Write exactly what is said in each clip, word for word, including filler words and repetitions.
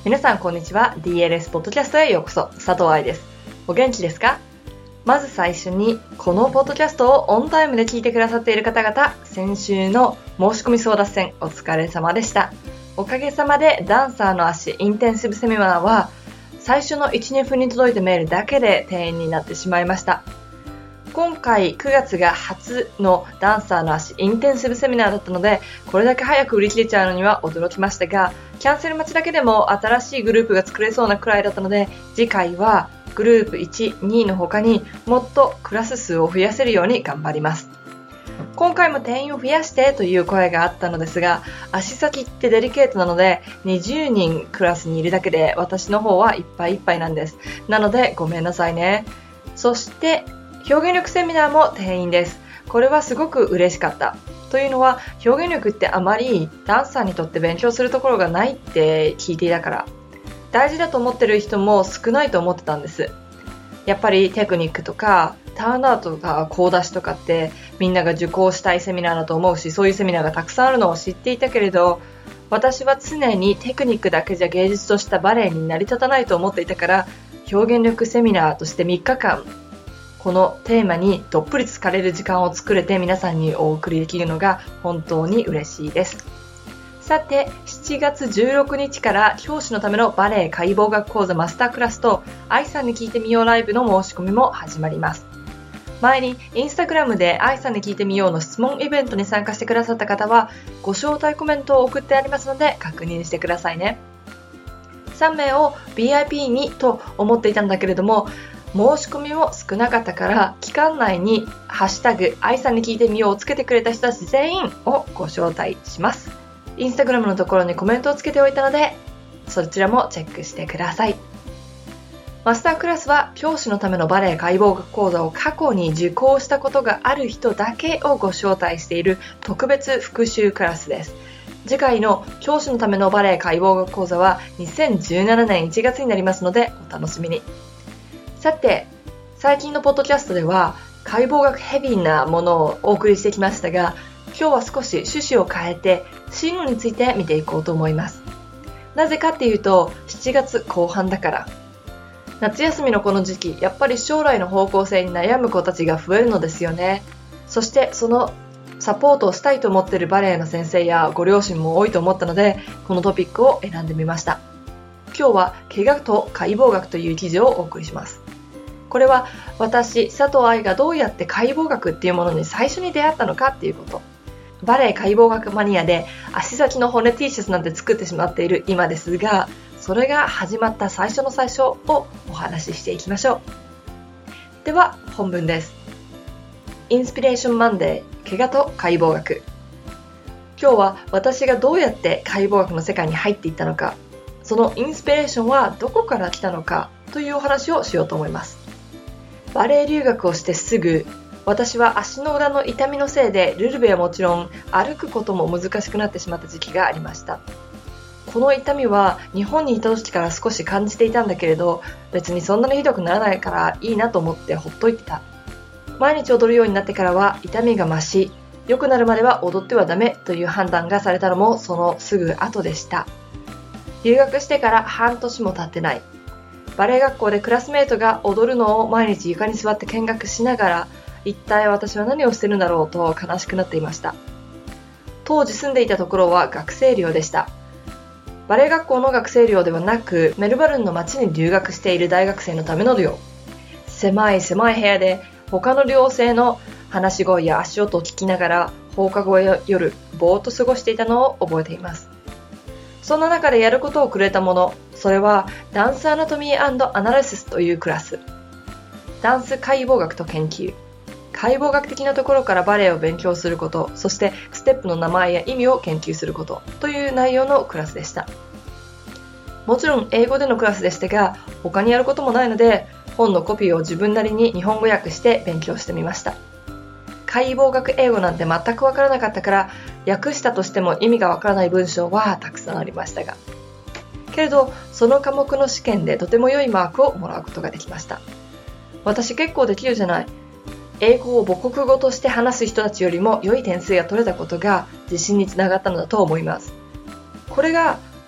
皆さんこんにちは。 ディーエルエス ポッドキャストへようこそ。佐藤愛です。お元気ですか？まず最初に、このポッドキャストをオンタイムで聞いてくださっている方々、先週の申し込み争奪戦お疲れ様でした。おかげさまでダンサーの足インテンシブセミナーは最初の いち、にふんに届いたメールだけで定員になってしまいました。今回くがつが初のダンサーの足インテンシブセミナーだったので、これだけ早く売り切れちゃうのには驚きましたが、キャンセル待ちだけでも新しいグループが作れそうなくらいだったので、次回はグループいち、にの他にもっとクラス数を増やせるように頑張ります。今回も定員を増やしてという声があったのですが、足先ってデリケートなのでにじゅうにんクラスにいるだけで私の方はいっぱいいっぱいなんです。なのでごめんなさいね。そして表現力セミナーも定員です。これはすごく嬉しかった。というのは、表現力ってあまりダンサーにとって勉強するところがないって聞いていたから。大事だと思ってる人も少ないと思ってたんです。やっぱりテクニックとかターンアウトとかコ出しとかってみんなが受講したいセミナーだと思うし、そういうセミナーがたくさんあるのを知っていたけれど、私は常にテクニックだけじゃ芸術としたバレエに成り立たないと思っていたから、表現力セミナーとしてみっかかんこのテーマにどっぷり浸かれる時間を作れて皆さんにお送りできるのが本当に嬉しいです。さて、しちがつじゅうろくにちから教師のためのバレエ解剖学講座マスタークラスと愛さんに聞いてみようライブの申し込みも始まります。前にインスタグラムで愛さんに聞いてみようの質問イベントに参加してくださった方はご招待コメントを送ってありますので確認してくださいね。さんめいを ビーアイピー にと思っていたんだけれども、申し込みも少なかったから期間内にハッシュタグ愛さんに聞いてみようをつけてくれた人たち全員をご招待します。インスタグラムのところにコメントをつけておいたのでそちらもチェックしてください。マスタークラスは教師のためのバレエ解剖学講座を過去に受講したことがある人だけをご招待している特別復習クラスです。次回の教師のためのバレエ解剖学講座はにせんじゅうななねんいちがつになりますのでお楽しみに。さて、最近のポッドキャストでは解剖学ヘビーなものをお送りしてきましたが、今日は少し趣旨を変えて進路について見ていこうと思います。なぜかっていうと、しちがつこう半だから。夏休みのこの時期、やっぱり将来の方向性に悩む子たちが増えるのですよね。そしてそのサポートをしたいと思っているバレエの先生やご両親も多いと思ったので、このトピックを選んでみました。今日は怪我と解剖学という記事をお送りします。これは私、佐藤愛がどうやって解剖学っていうものに最初に出会ったのかっていうこと。バレエ解剖学マニアで足先の骨 T シャツなんて作ってしまっている今ですが、それが始まった最初の最初をお話ししていきましょう。では本文です。インスピレーションマンデー、怪我と解剖学。今日は私がどうやって解剖学の世界に入っていったのか、そのインスピレーションはどこから来たのかというお話をしようと思います。バレエ留学をしてすぐ、私は足の裏の痛みのせいでルルベはもちろん歩くことも難しくなってしまった時期がありました。この痛みは日本にいた時から少し感じていたんだけれど、別にそんなにひどくならないからいいなと思ってほっといてた。毎日踊るようになってからは痛みが増し、良くなるまでは踊ってはダメという判断がされたのもそのすぐ後でした。留学してから半年も経ってない。バレエ学校でクラスメートが踊るのを毎日床に座って見学しながら、一体私は何をしてるんだろうと悲しくなっていました。当時住んでいたところは学生寮でした。バレエ学校の学生寮ではなく、メルバルンの町に留学している大学生のための寮。狭い狭い部屋で他の寮生の話し声や足音を聞きながら放課後や夜ぼーっと過ごしていたのを覚えています。そんな中でやることをくれたもの、それはダンスアナトミー&アナリシスというクラス。ダンス解剖学と研究。解剖学的なところからバレエを勉強すること、そしてステップの名前や意味を研究することという内容のクラスでした。もちろん英語でのクラスでしたが、他にやることもないので、本のコピーを自分なりに日本語訳して勉強してみました。解剖学英語なんて全くわからなかったから、訳したとしても意味がわからない文章はたくさんありましたが。けれど、その科目の試験でとても良いマークをもらうことができました。私結構できるじゃない。英語を母国語として話す人たちよりも良い点数が取れたことが自信につながったのだと思います。これが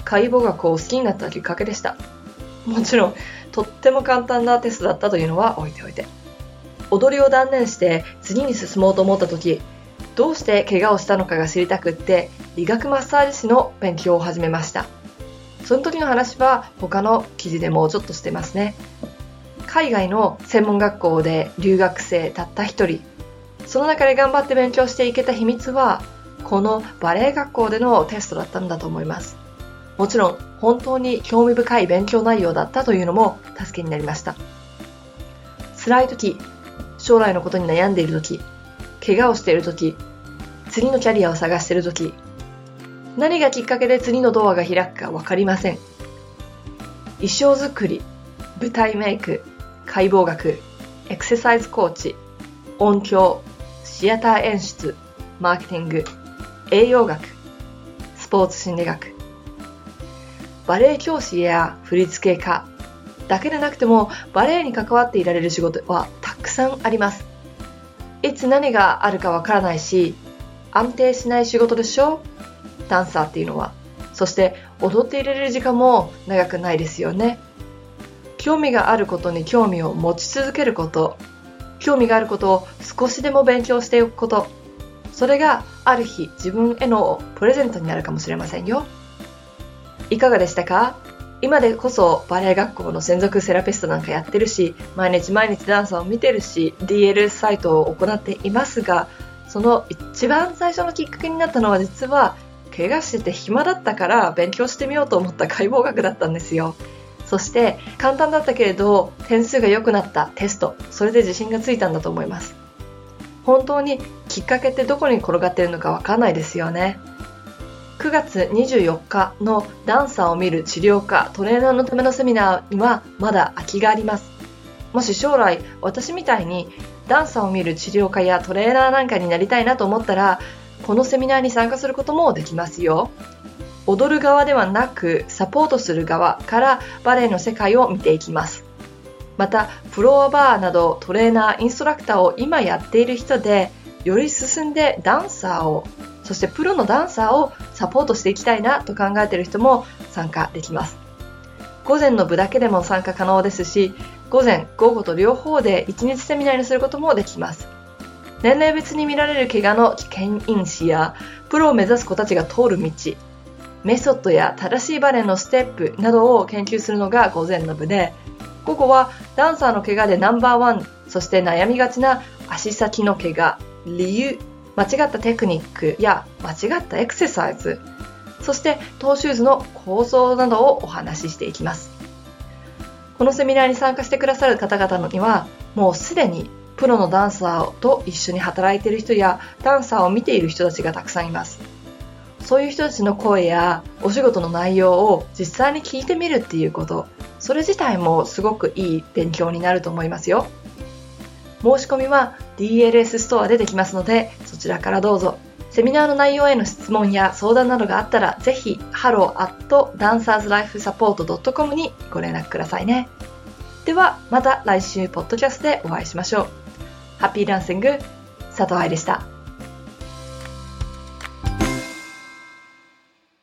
解剖学を好きになったきっかけでした。もちろん、とっても簡単なテストだったというのは置いておいて。踊りを断念して次に進もうと思った時、どうして怪我をしたのかが知りたくって、理学マッサージ師の勉強を始めました。その時の話は他の記事でもちょっとしてますね。海外の専門学校で留学生たった一人、その中で頑張って勉強していけた秘密は、このバレエ学校でのテストだったんだと思います。もちろん本当に興味深い勉強内容だったというのも助けになりました。辛い時、将来のことに悩んでいる時、怪我をしている時、次のキャリアを探している時、何がきっかけで次のドアが開くか分かりません。衣装作り、舞台メイク、解剖学、エクササイズコーチ、音響、シアター演出、マーケティング、栄養学、スポーツ心理学、バレエ教師や振付家だけでなくてもバレエに関わっていられる仕事はたくさんあります。いつ何があるかわからないし、安定しない仕事でしょ？ダンサーっていうのは。そして踊っていられる時間も長くないですよね。興味があることに興味を持ち続けること、興味があることを少しでも勉強しておくこと、それがある日自分へのプレゼントになるかもしれませんよ。いかがでしたか？今でこそバレエ学校の専属セラピストなんかやってるし、毎日毎日ダンサーを見てるし、ディーエルエス サイトを行っていますが、その一番最初のきっかけになったのは実は、怪我してて暇だったから勉強してみようと思った解剖学だったんですよ。そして簡単だったけれど点数が良くなったテスト、それで自信がついたんだと思います。本当にきっかけってどこに転がっているのかわかんないですよね。くがつにじゅうよっかのダンサーを見る治療家トレーナーのためのセミナーにはまだ空きがあります。もし将来私みたいにダンサーを見る治療家やトレーナーなんかになりたいなと思ったら、このセミナーに参加することもできますよ。踊る側ではなくサポートする側からバレエの世界を見ていきます。またフロアバーなどトレーナーインストラクターを今やっている人で、より進んでダンサーを、そしてプロのダンサーをサポートしていきたいなと考えている人も参加できます。午前の部だけでも参加可能ですし、午前午後と両方でいちにちセミナーにすることもできます。年齢別に見られる怪我の危険因子やプロを目指す子たちが通る道、メソッドや正しいバレエのステップなどを研究するのが午前の部で、午後はダンサーの怪我でナンバーワン、そして悩みがちな足先の怪我、理由、間違ったテクニックや間違ったエクササイズ、そしてトーシューズの構造などをお話ししていきます。このセミナーに参加してくださる方々には、もうすでにプロのダンサーと一緒に働いている人やダンサーを見ている人たちがたくさんいます。そういう人たちの声やお仕事の内容を実際に聞いてみるっていうこと、それ自体もすごくいい勉強になると思いますよ。申し込みは ディーエルエス ストアでできますので、そちらからどうぞ。セミナーの内容への質問や相談などがあったら、ぜひ ハロー アット ダンサーズライフサポート ドットコム にご連絡くださいね。ではまた来週ポッドキャストでお会いしましょう。ハッピーダンシング、佐藤愛でした。